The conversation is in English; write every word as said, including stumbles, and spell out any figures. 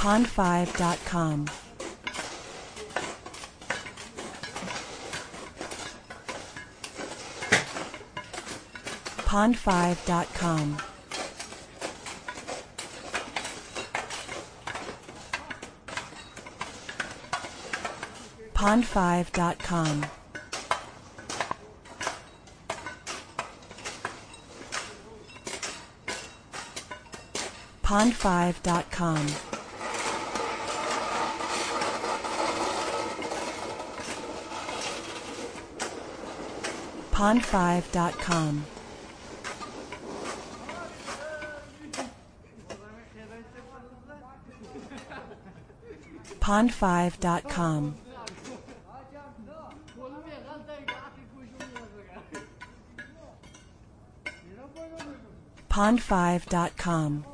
pond five dot com. pond five dot com. pond five dot com. pond five dot com. pond five dot com. pond five dot com. pond five dot com.